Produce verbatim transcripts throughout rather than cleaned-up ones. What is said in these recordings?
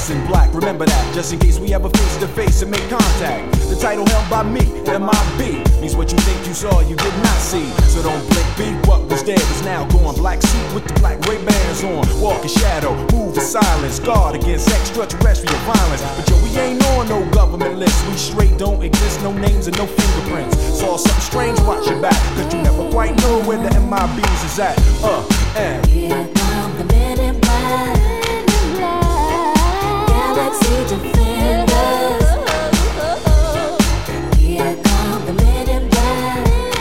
dressed in black. Remember that, just in case we ever face to face and make contact. The title held by me, M I B, means what you think you saw, you did not see. So don't blink, be what was dead is now gone. Black suit with the black Ray-Bans on. Walk in shadow, move in silence. Guard against extraterrestrial violence. But yo, we ain't on no government list. We straight don't exist, no names and no fingerprints. Saw something strange, watch your back, cause you never quite know where the M I Bs is at. Uh, and here come the men in black, Galaxy Defenders. Here come the men in black,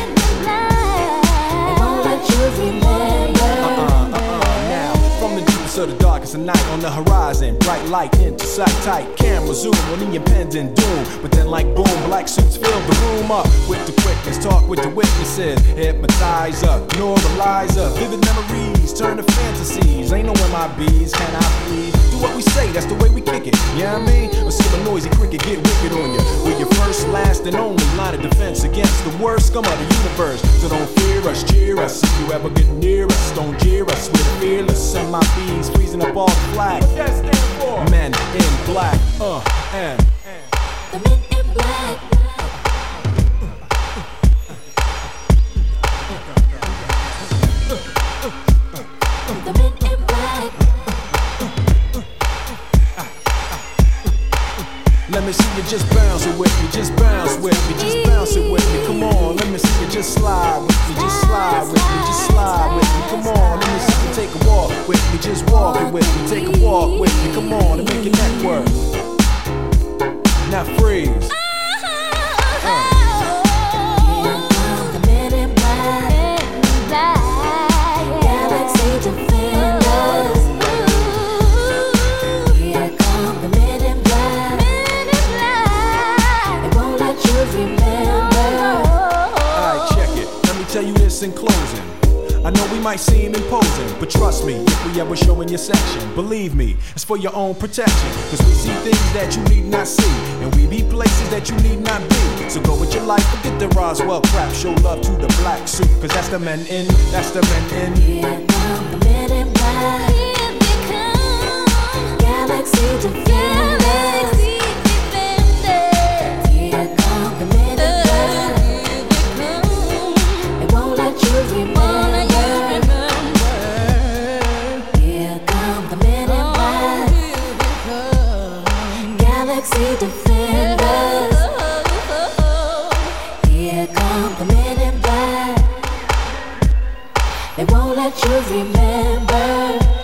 they won't let you remember. Uh-uh, uh-uh, now, from the deepest of the darkest of night on the horizon, bright light into sight tight, camera zoom on the impending doom. But then like boom, black suits fill the room up with the quickness, talk with the witnesses, hypnotize up, normalize up, vivid memories turn to fantasies. Ain't no M I Bs, can I please? Do what we say, that's the way we kick it, you know what I mean? Or see a noisy cricket get wicked on you. We're your first, last, and only line of defense against the worst scum of the universe. So don't fear us, cheer us, if you ever get near us, don't jeer us, we're fearless. M I Bs freezing up all the flag. What that stand for? Men in black, uh, and The men in black. The men in black. let me see you just bounce it with me, just bounce with me, just bounce it with me. Come on, let me see you just slide with me, just slide with me, just slide with me. Come on, let me see you take a walk with me, just walk it with me, take a walk with me. Come on, and make your neck work. Now freeze. Uh. In closing, I know we might seem imposing, but trust me, if we ever show in your section, believe me, it's for your own protection. Cause we see things that you need not see, and we be places that you need not be. So go with your life, forget the Roswell crap, show love to the black suit, cause that's the men in, that's the men in. Here come the men in black. Here they come. Galaxy Defenders. Galaxy Defenders. Here come the men in black. Remember. Here come the men in black. Galaxy Defenders. Here come the men in black. They won't let you remember.